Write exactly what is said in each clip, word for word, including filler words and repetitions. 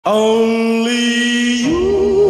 Only you.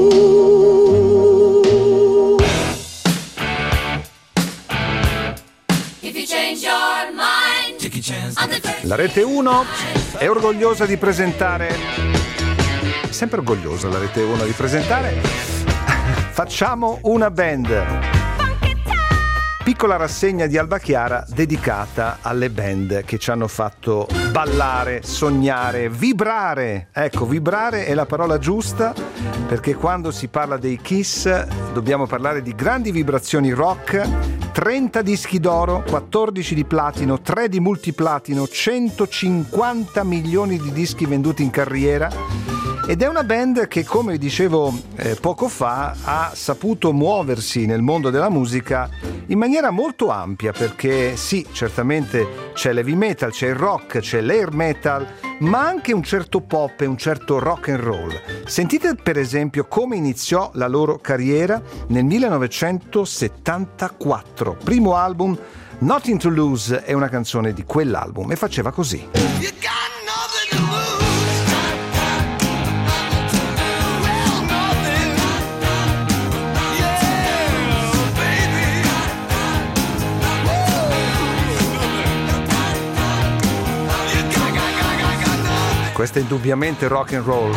If you change your mind, take a chance. La Rete uno è orgogliosa di presentare, sempre orgogliosa la Rete uno di presentare Facciamo una band. Piccola rassegna di Alba Chiara dedicata alle band che ci hanno fatto ballare, sognare, vibrare. Ecco, vibrare è la parola giusta, perché quando si parla dei Kiss dobbiamo parlare di grandi vibrazioni rock. trenta dischi d'oro, quattordici di platino, tre di multiplatino, centocinquanta milioni di dischi venduti in carriera. Ed è una band che, come dicevo eh, poco fa, ha saputo muoversi nel mondo della musica in maniera molto ampia, perché sì, certamente c'è l'heavy metal, c'è il rock, c'è l'air metal, ma anche un certo pop e un certo rock and roll. Sentite per esempio come iniziò la loro carriera nel millenovecentosettantaquattro. Primo album, Nothing to Lose, è una canzone di quell'album e faceva così. Questo è indubbiamente rock and roll.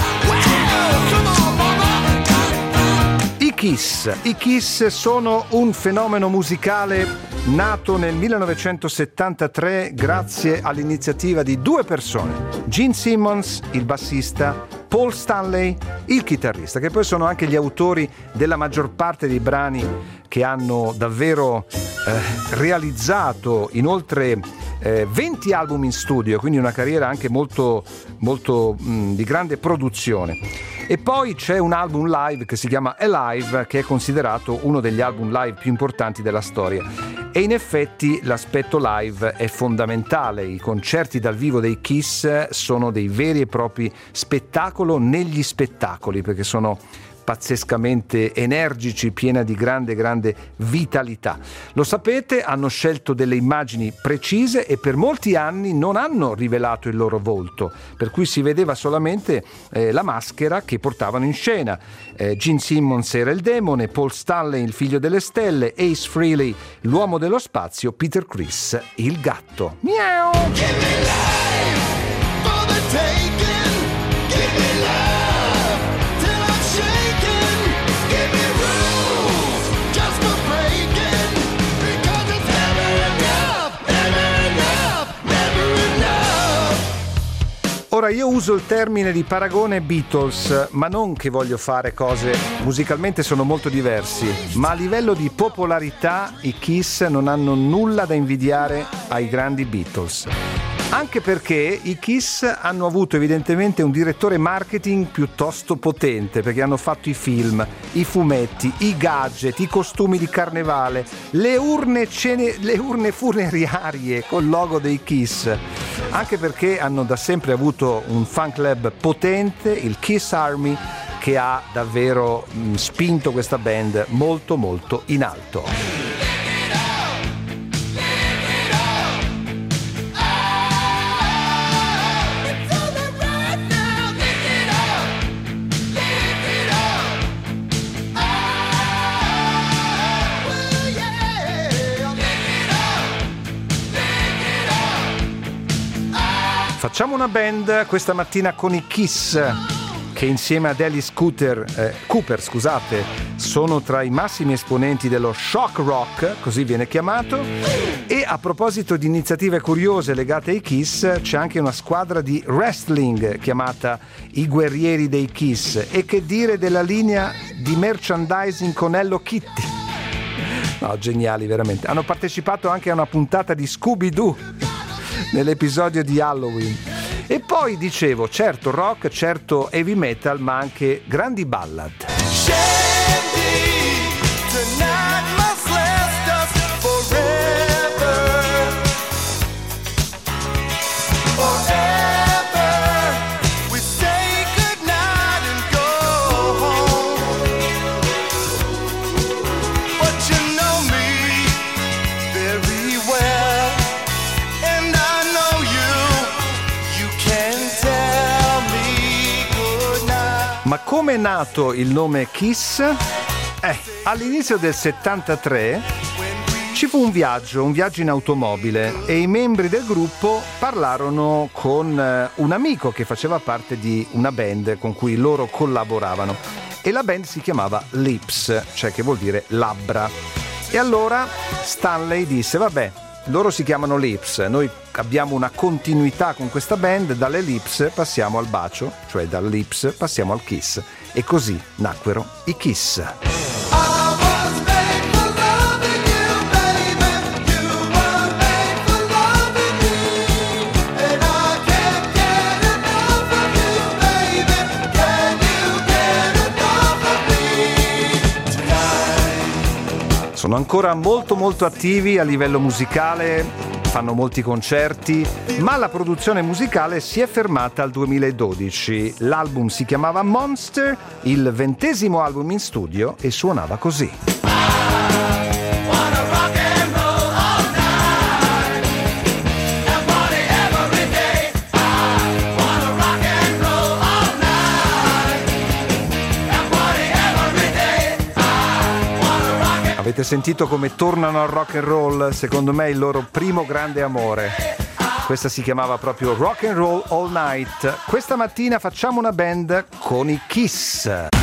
I Kiss. I Kiss sono un fenomeno musicale nato nel millenovecentosettantatré grazie all'iniziativa di due persone: Gene Simmons, il bassista, Paul Stanley, il chitarrista, che poi sono anche gli autori della maggior parte dei brani che hanno davvero eh, realizzato in oltre eh, venti album in studio, quindi una carriera anche molto, molto mh, di grande produzione. E poi c'è un album live che si chiama Alive, che è considerato uno degli album live più importanti della storia. E in effetti l'aspetto live è fondamentale. I concerti dal vivo dei Kiss sono dei veri e propri spettacolo negli spettacoli, perché sono pazzescamente energici, piena di grande grande vitalità. Lo sapete, hanno scelto delle immagini precise e per molti anni non hanno rivelato il loro volto, per cui si vedeva solamente eh, la maschera che portavano in scena. eh, Gene Simmons era il demone, Paul Stanley il figlio delle stelle, Ace Frehley l'uomo dello spazio, Peter Criss il gatto. Miau! Give me life for the taking, give me life. Ora, io uso il termine di paragone Beatles, ma non che voglio fare cose, musicalmente sono molto diversi, ma a livello di popolarità i Kiss non hanno nulla da invidiare ai grandi Beatles. Anche perché i Kiss hanno avuto evidentemente un direttore marketing piuttosto potente, perché hanno fatto i film, i fumetti, i gadget, i costumi di carnevale, le urne, cene, le urne funerarie col logo dei Kiss. Anche perché hanno da sempre avuto un fan club potente, il Kiss Army, che ha davvero mh, spinto questa band molto molto in alto. Facciamo una band questa mattina con i Kiss, che insieme ad Alice Cooper, eh, Cooper scusate, sono tra i massimi esponenti dello shock rock, così viene chiamato. E a proposito di iniziative curiose legate ai Kiss, c'è anche una squadra di wrestling chiamata i Guerrieri dei Kiss. E che dire della linea di merchandising con Hello Kitty? No, geniali veramente. Hanno partecipato anche a una puntata di Scooby-Doo nell'episodio di Halloween. E poi dicevo, certo rock, certo heavy metal, ma anche grandi ballad. Good night. Ma come è nato il nome Kiss? Eh, all'inizio del settantatré ci fu un viaggio, un viaggio in automobile e i membri del gruppo parlarono con un amico che faceva parte di una band con cui loro collaboravano e la band si chiamava Lips, cioè che vuol dire labbra. E allora Stanley disse: vabbè, loro si chiamano Lips, noi abbiamo una continuità con questa band, dalle Lips passiamo al bacio, cioè dal Lips passiamo al Kiss, e così nacquero i Kiss. Sono ancora molto molto attivi a livello musicale, fanno molti concerti, ma la produzione musicale si è fermata al duemiladodici. L'album si chiamava Monster, il ventesimo album in studio, e suonava così. Avete sentito come tornano al rock and roll? Secondo me è il loro primo grande amore. Questa si chiamava proprio Rock and Roll All Night. Questa mattina facciamo una band con i Kiss.